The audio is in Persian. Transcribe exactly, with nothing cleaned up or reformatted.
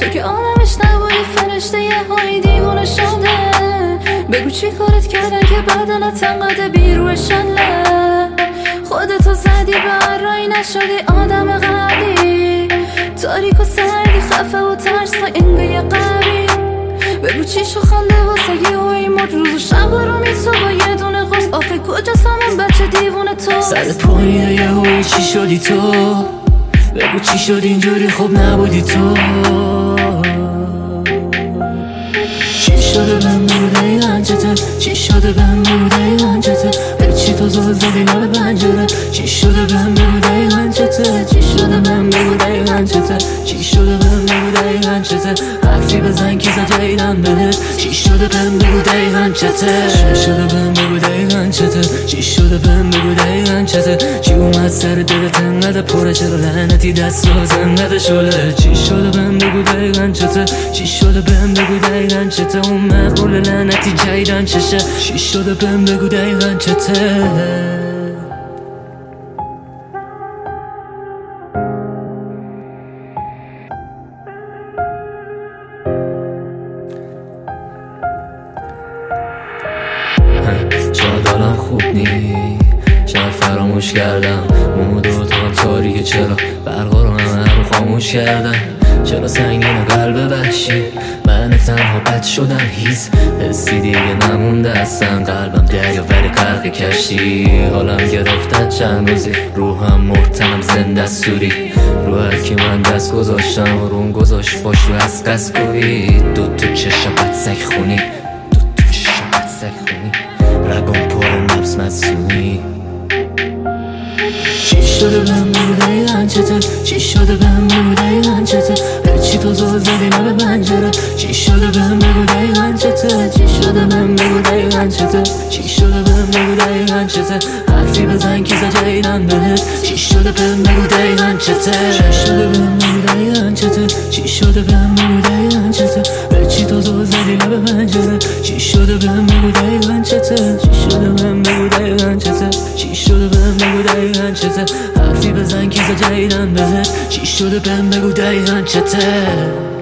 تو که آدمش نبودی فرشته یه هایی دیوونه شده. بگو چی کارت کردن که بدنت انقدر بیروشنه. خودتو زدی به هر رایی نشدی آدم قبلی. تاریک و سردی خفه و ترس و انگه یه قبی. بگو چی شو خنده واسه یه هایی مرد روز و شب رو می تو با یه دونه غص. آخه کجا سمون بچه دیوونه تو سرت پایینه یه هایی چی شدی تو. بگو چی شد اینجوری خوب نبودی تو. چی شده بهم بگو دقیقا چته. چی شده بهم بگو دقیقا چته. هیچی تو زل زدی لب پنجره. چی شده بهم بگو دقیقا چته. چی شده بهم بگو دقیقا چته. چی شده بهم بگو دقیقا چته. حرفی بزن که زجیدم بهت. چی شده بهم بگو دقیقا چته. چی شده بهم بگو دقیقا چته. چی شده بهم بگو دقیقا چته. چی اومد سر دلت انقدر پره چرا لعنتی دست روز انقدر شله. چی شده بهم بگو دقیقا چته. چی شده بهم بگو دقیقا چته. اون مقبول لعنتی جایدن چشه. چی شده بهم بگو دقیقا چته. شاید حالم خوب نی، شاید فراموش کردم مومود و تو هم تاریکه. چرا برقا رو همه رو خاموش کردم. چرا سنگین قلب وحشی من تنها بد شدم. هیز حسی دیگه نمونده اصلا. قلبم دریا ولی غرق کشتی. حالم گرفتن چند روزی روحم مرتنم زنده سوری. رو هر کی من دست گذاشتم روم گذاشت باشو از قصد گویی. دو تو چشم بد سگ خونی. دو تو چشم بد سگ خونی. رگم پر نبس مسئولی. چی شده بهم بگو دقیقا چته. چی شده بهم بگو دقیقا چته. هرچی تو زل زدی لب پنجره. چی شده بهم بگو دقیقا چته. چی شده بهم بگو دقیقا چته. چی شده بهم بگو دقیقا چته. حرفی بزن که زجیدم بهت. چی شده بهم بگو دقیقا چته. چی شده بهم بگو دقیقا چته. چی شده بهم بگو دقیقا چته. هرچی تو زل زدی لب پنجره. چی شده بهم بگو دقیقا چته. چی شده بهم بگو دقیقا چته. چی شده بهم بگو دقیقا چته. حرفی بزن که زجیدم بهت. چی شده بهم بگو دقیقا چته.